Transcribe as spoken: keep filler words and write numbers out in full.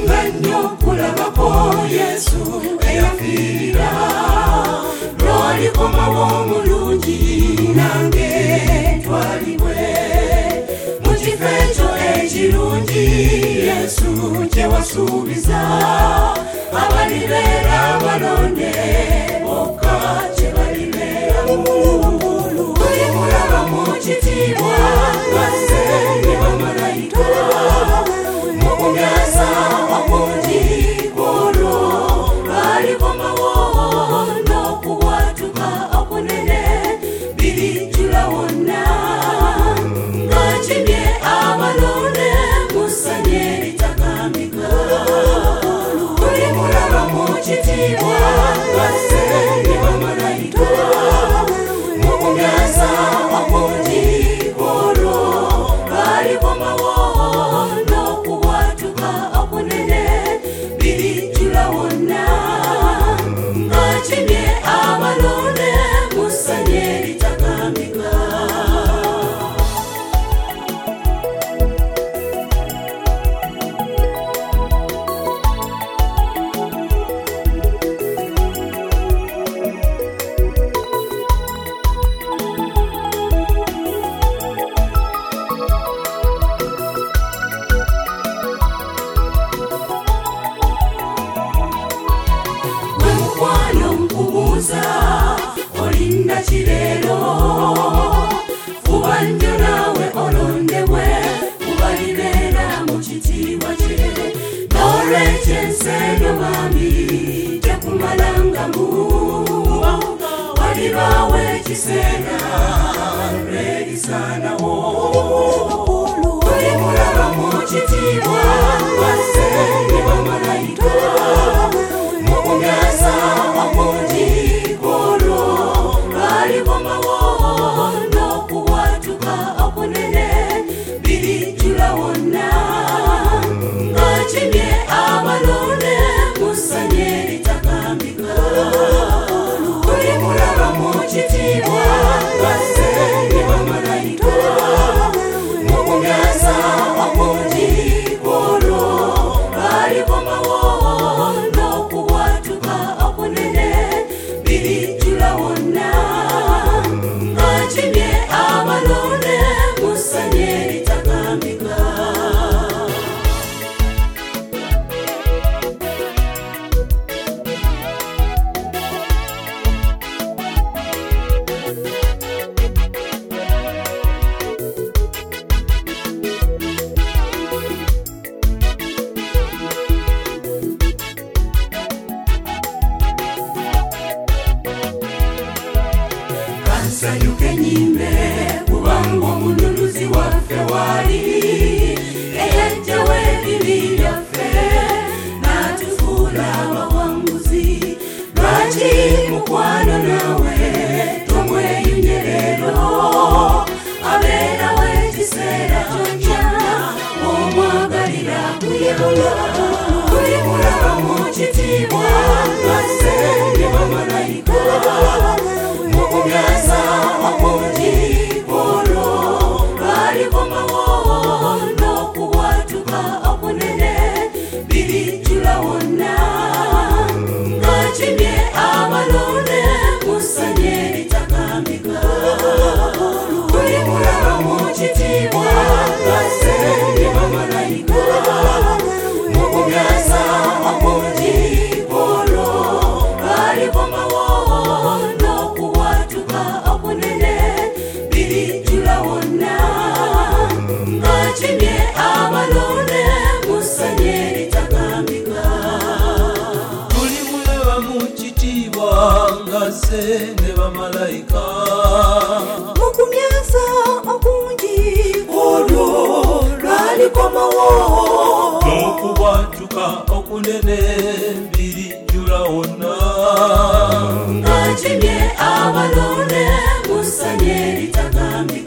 Ngannyo kulabako Yesu eyafira Lwali komawo mulungi nange twaliwe Mukifecho ekirungi Yesu kyewasuubiza Abalibera balonde boka kyebalibera mumululu Buli mulaba mukitiibwa bazze ne bamalayika Mukumyaza okungi kwolwo balikomawo n'okubwatuka okunene birijjula wonna ng'akimye abalonde mu ssanya eritakambika buli mulaba mu kitiibwa bazze ne bamalayika mukumyaza okungi kwolwo balikomawo n'okubwatuka okunene birijjula wonna ng'akimye abalonde mu ssanya eritakambika Olinda kirero fuba nnyo naawe olondebwe kubalibera mu kitiibwa kye n'olwekyo ensi eno bambi tekumalangamu walibaawo ekiseera lwerisaanawo buli mulaba mu kitiibwa bazze ne bamalayika mukumyaza okungi kwolwo balikomawo n'okubwatuka okunene birijjula wonna ng'akimye abalonde mu ssanya eritakambika buli mulaba mu kitiibwa bazze ne bamalayika mukumyaza okungi kwolwo balikomawo n'okubwatuka okunene birijjula wonna ng'akimye abalonde mu ssanya eritakambika Nsanyuke nyimbe kubanga omununuzi waffe wali eyajjawo ebibi byaffe n'atufuula abawanguzi lwaki mukwano naawe tomweyunye leero abeerawo ekiseera kyonna omwagalira kuyebula buli mulaba mu kitiibwa bazze ne bamalayika mukumyaza okungi kwolwo balikomawo n'okubwatuka okunene birijjula wonna ng'akimye abalonde mu ssanya eritakambika buli mulaba mu kitiibwa bazze ne bamalayika mukumyaza okungi kwolwo balikomawo n'okubwatuka okunene birijjula wonna ng'akimye abalonde mu ssanya eritakambika tuli mulaba mu kitiibwa ng'azze ne bamalayika mukumyaza okungi olwo lwalikomawo n'okubwatuka okunene birijjula wonna ng'akimye abalonde mu ssanya eritakambika